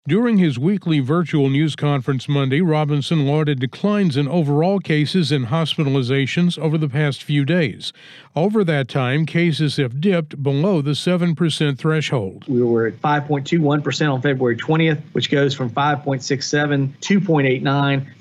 During his weekly virtual news conference Monday, Robinson lauded declines in overall cases and hospitalizations over the past few days. Over that time, cases have dipped below the 7% threshold. We were at 5.21% on February 20th, which goes from 5.67, 2.89,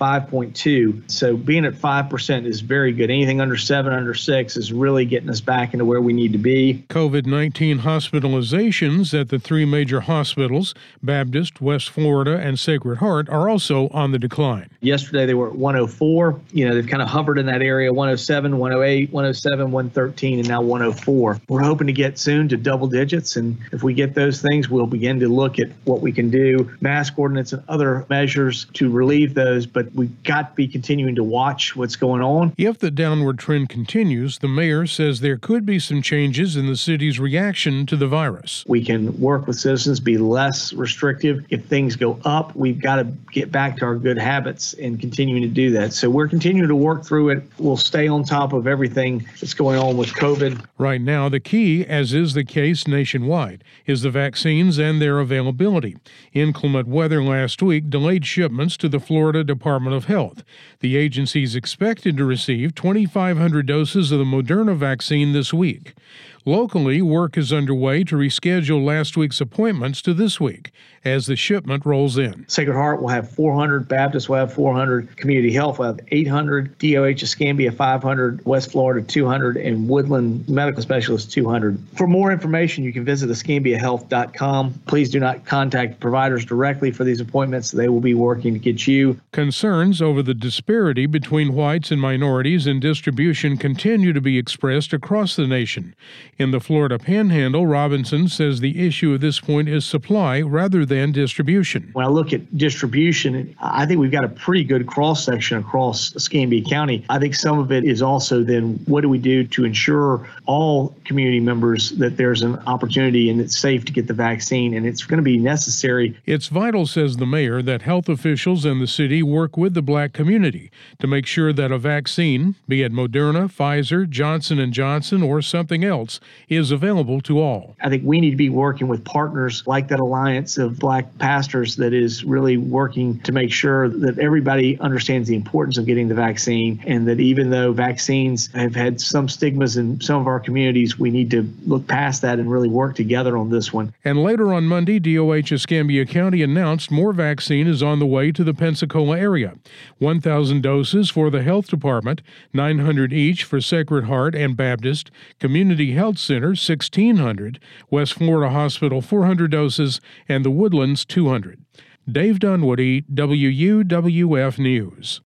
5.2. So being at 5% is very good. Anything under 7, under 6 is really getting us back into where we need to be. COVID-19 hospitalizations at the three major hospitals, Baptist, West Florida, and Sacred Heart, are also on the decline. Yesterday they were at 104. They've kind of hovered in that area, 107, 108, 107, 113, and now 104. We're hoping to get soon to double digits, and if we get those things, we'll begin to look at what we can do, mask ordinance and other measures to relieve those, but we've got to be continuing to watch what's going on. If the downward trend continues, the mayor says there could be some changes in the city's reaction to the virus. We can work with citizens, be less restrictive. If things go up, we've got to get back to our good habits and continuing to do that. So we're continuing to work through it. We'll stay on top of everything that's going on with COVID. Right now, the key, as is the case nationwide, is the vaccines and their availability. Inclement weather last week delayed shipments to the Florida Department of Health. The agency is expected to receive 2,500 doses of the Moderna vaccine this week. Locally, work is underway to reschedule last week's appointments to this week as the shipment rolls in. Sacred Heart will have 400, Baptist will have 400, Community Health will have 800, DOH Escambia 500, West Florida 200, and Woodland Medical Specialists 200. For more information, you can visit escambiahealth.com. Please do not contact providers directly for these appointments. They will be working to get you. Concerns over the disparity between whites and minorities in distribution continue to be expressed across the nation. In the Florida Panhandle, Robinson says the issue at this point is supply rather than distribution. When I look at distribution, I think we've got a pretty good cross-section across Escambia County. I think some of it is also then what do we do to ensure all community members that there's an opportunity and it's safe to get the vaccine, and it's going to be necessary. It's vital, says the mayor, that health officials and the city work with the black community to make sure that a vaccine, be it Moderna, Pfizer, Johnson & Johnson, or something else, is available to all. I think we need to be working with partners like that Alliance of Black Pastors that is really working to make sure that everybody understands the importance of getting the vaccine, and that even though vaccines have had some stigmas in some of our communities, we need to look past that and really work together on this one. And later on Monday, DOH Escambia County announced more vaccine is on the way to the Pensacola area. 1,000 doses for the health department, 900 each for Sacred Heart and Baptist, Community Health Center 1,600, West Florida Hospital 400 doses, and the Woodlands 200. Dave Dunwoody, WUWF News.